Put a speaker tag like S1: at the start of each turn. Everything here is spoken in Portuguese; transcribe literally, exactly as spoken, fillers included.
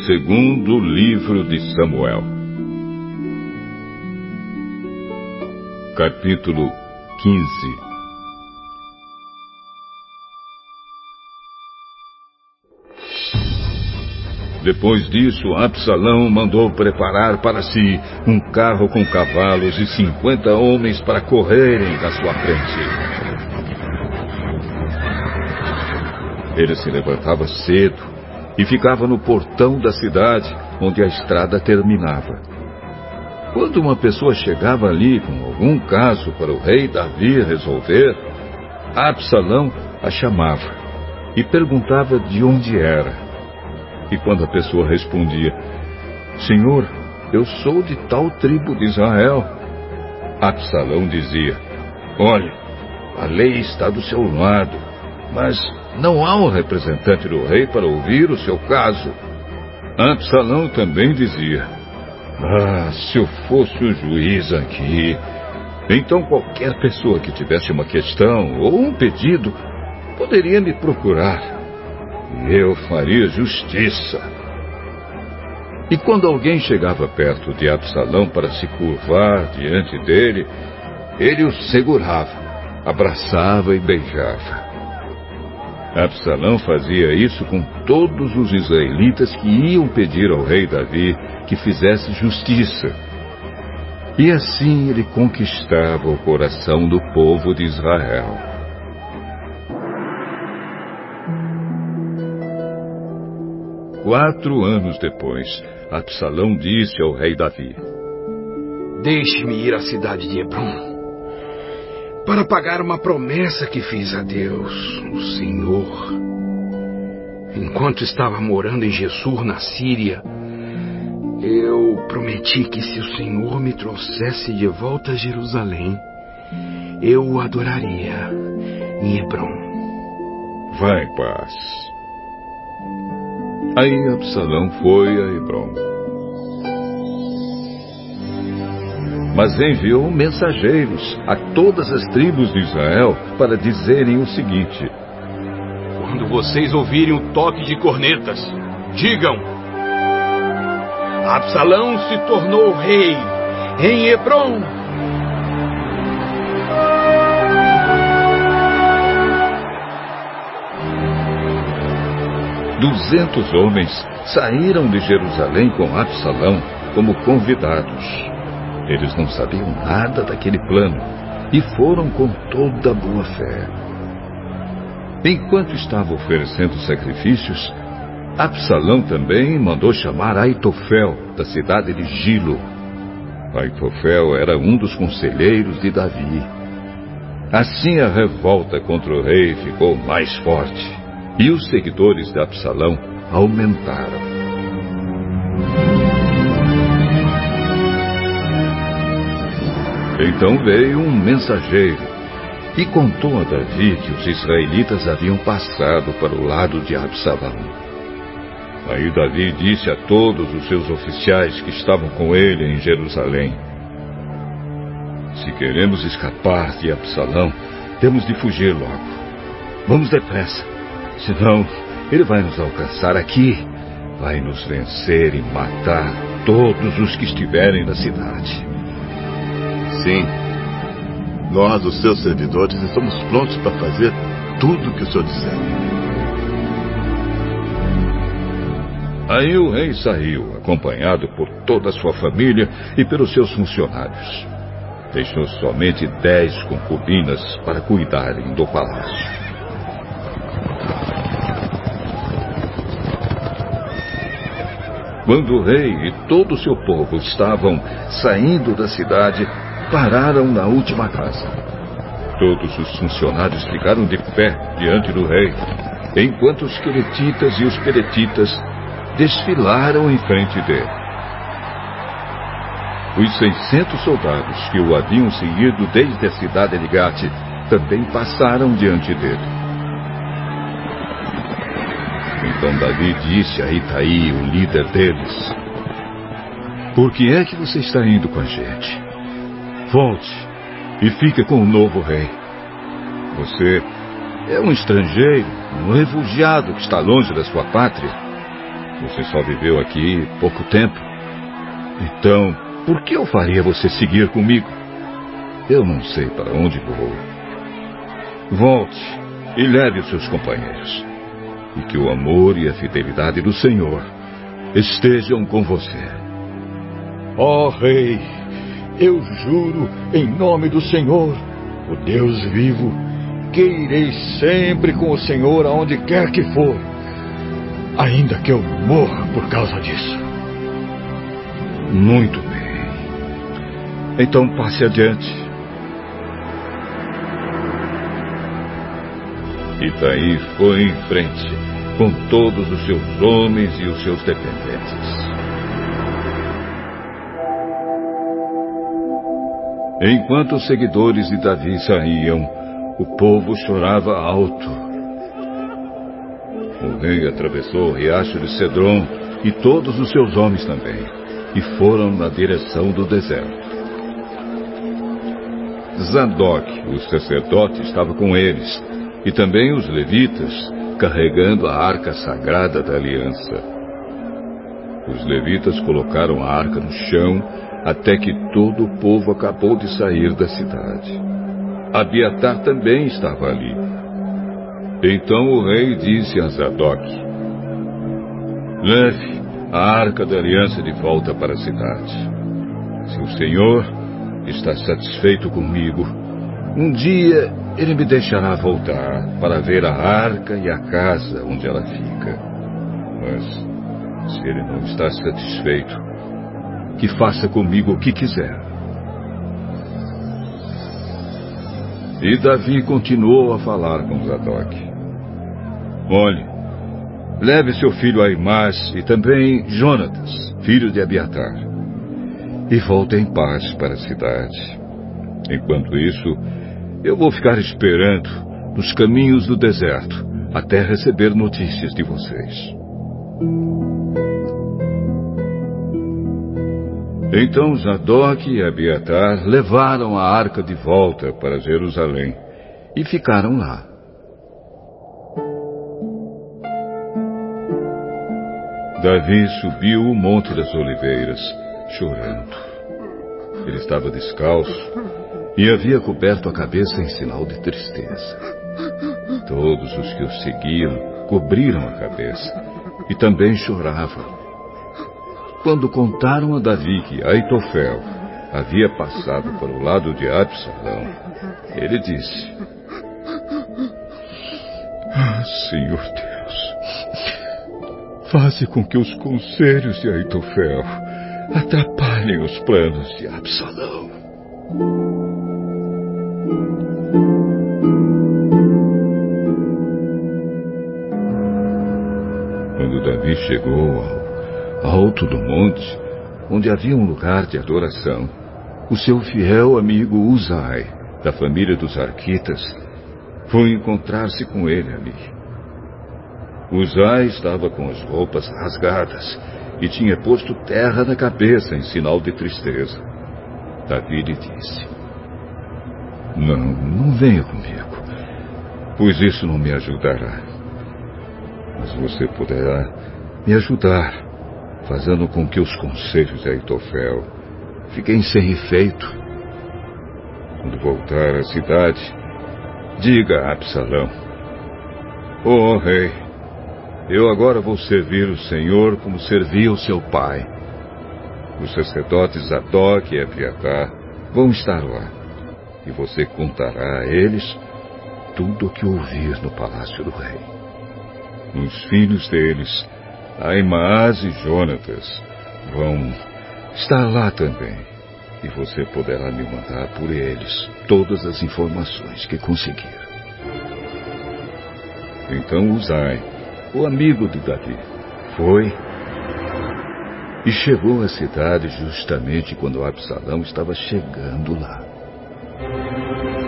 S1: Segundo livro de Samuel, capítulo quinze. Depois disso, Absalão mandou preparar para si um carro com cavalos e cinquenta homens para correrem na sua frente. Ele se levantava cedo e ficava no portão da cidade, onde a estrada terminava. Quando uma pessoa chegava ali com algum caso para o rei Davi resolver, Absalão a chamava e perguntava de onde era. E quando a pessoa respondia: Senhor, eu sou de tal tribo de Israel, Absalão dizia: olhe, a lei está do seu lado, mas não há um representante do rei para ouvir o seu caso. Absalão também dizia: ah, se eu fosse o juiz aqui, então qualquer pessoa que tivesse uma questão ou um pedido poderia me procurar. Eu faria justiça. E quando alguém chegava perto de Absalão para se curvar diante dele, ele o segurava, abraçava e beijava. Absalão fazia isso com todos os israelitas que iam pedir ao rei Davi que fizesse justiça. E assim ele conquistava o coração do povo de Israel. Quatro anos depois, Absalão disse ao rei Davi:
S2: deixe-me ir à cidade de Hebrom para pagar uma promessa que fiz a Deus, o Senhor. Enquanto estava morando em Gessur, na Síria, eu prometi que se o Senhor me trouxesse de volta a Jerusalém, eu o adoraria em Hebrom.
S1: Vá em paz. Aí Absalão foi a Hebrom. Mas enviou mensageiros a todas as tribos de Israel para dizerem o seguinte:
S3: quando vocês ouvirem o toque de cornetas, digam: Absalão se tornou rei em Hebrom.
S1: Duzentos homens saíram de Jerusalém com Absalão como convidados. Eles não sabiam nada daquele plano e foram com toda a boa fé. Enquanto estava oferecendo sacrifícios, Absalão também mandou chamar Aitofel, da cidade de Gilo. Aitofel era um dos conselheiros de Davi. Assim a revolta contra o rei ficou mais forte e os seguidores de Absalão aumentaram. Então veio um mensageiro e contou a Davi que os israelitas haviam passado para o lado de Absalão. Aí Davi disse a todos os seus oficiais que estavam com ele em Jerusalém: se queremos escapar de Absalão, temos de fugir logo. Vamos depressa, senão ele vai nos alcançar aqui, vai nos vencer e matar todos os que estiverem na cidade.
S4: Sim, nós, os seus servidores, estamos prontos para fazer tudo o que o senhor disser.
S1: Aí o rei saiu, acompanhado por toda a sua família e pelos seus funcionários. Deixou somente dez concubinas para cuidarem do palácio. Quando o rei e todo o seu povo estavam saindo da cidade, pararam na última casa. Todos os funcionários ficaram de pé diante do rei, enquanto os queretitas e os peletitas desfilaram em frente dele. Os seiscentos soldados que o haviam seguido desde a cidade de Gate também passaram diante dele. Então Davi disse a Itaí, o líder deles: por que é que você está indo com a gente? Volte e fique com o novo rei. Você é um estrangeiro, um refugiado que está longe da sua pátria. Você só viveu aqui pouco tempo. Então, por que eu faria você seguir comigo? Eu não sei para onde vou. Volte e leve os seus companheiros. E que o amor e a fidelidade do Senhor estejam com você.
S5: Ó oh, Rei, eu juro em nome do Senhor, o Deus vivo, que irei sempre com o Senhor aonde quer que for, ainda que eu morra por causa disso.
S1: Muito bem. Então passe adiante. Itaí foi em frente, com todos os seus homens e os seus dependentes. Enquanto os seguidores de Davi saíam, o povo chorava alto. O rei atravessou o riacho de Cedron e todos os seus homens também, e foram na direção do deserto. Zadok, o sacerdote, estava com eles, e também os levitas, carregando a arca sagrada da aliança. Os levitas colocaram a arca no chão até que todo o povo acabou de sair da cidade. Abiatar também estava ali. Então o rei disse a Zadok: leve a arca da aliança de volta para a cidade. Se o Senhor está satisfeito comigo, um dia ele me deixará voltar para ver a arca e a casa onde ela fica. Mas se ele não está satisfeito, que faça comigo o que quiser. E Davi continuou a falar com Zadok: olhe, leve seu filho Aimás e também Jonatas, filho de Abiatar, e volte em paz para a cidade. Enquanto isso, eu vou ficar esperando nos caminhos do deserto até receber notícias de vocês. Então Zadok e Abiatar levaram a arca de volta para Jerusalém e ficaram lá. Davi subiu o Monte das Oliveiras, chorando. Ele estava descalço e havia coberto a cabeça em sinal de tristeza. Todos os que o seguiam cobriram a cabeça e também choravam. Quando contaram a Davi que Aitofel havia passado para o lado de Absalão, ele disse: ah, Senhor Deus, faze com que os conselhos de Aitofel atrapalhem os planos de Absalão. Quando Davi chegou ao alto do monte, onde havia um lugar de adoração, o seu fiel amigo Uzai, da família dos Arquitas, foi encontrar-se com ele ali. Uzai estava com as roupas rasgadas e tinha posto terra na cabeça em sinal de tristeza. Davi lhe disse: não, não venha comigo, pois isso não me ajudará. Mas você poderá me ajudar, fazendo com que os conselhos de Aitofel fiquem sem efeito. Quando voltar à cidade, diga a Absalão: ó rei, eu agora vou servir o Senhor como servia o seu pai. Os sacerdotes Zadok e Abiatar vão estar lá, e você contará a eles tudo o que ouvir no palácio do rei. Os filhos deles, Aimás e Jonatas, vão estar lá também, e você poderá me mandar por eles todas as informações que conseguir. Então Uzai, o amigo de Davi, foi e chegou à cidade justamente quando Absalão estava chegando lá.